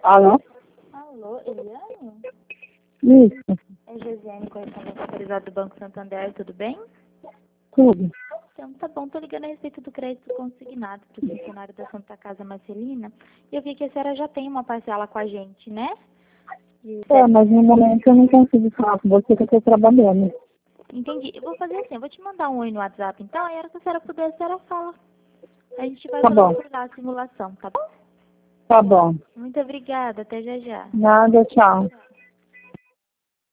Alô? Alô, Eliane? Isso, É Josiane, correspondente autorizada do Banco Santander, tudo bem? tudo. Então, tá bom, tô ligando a respeito do crédito consignado para o funcionário da Santa Casa Marcelina. E eu vi que a senhora já tem uma parcela com a gente, né? Mas no momento eu não consigo falar com você que eu estou trabalhando. Entendi. Eu vou fazer assim, eu vou te mandar um oi no WhatsApp, então, aí a hora que a senhora puder, a senhora fala. A gente vai Tá falando bom, por lá a simulação, tá bom? tá bom. Muito obrigada, até já já. Nada, tchau.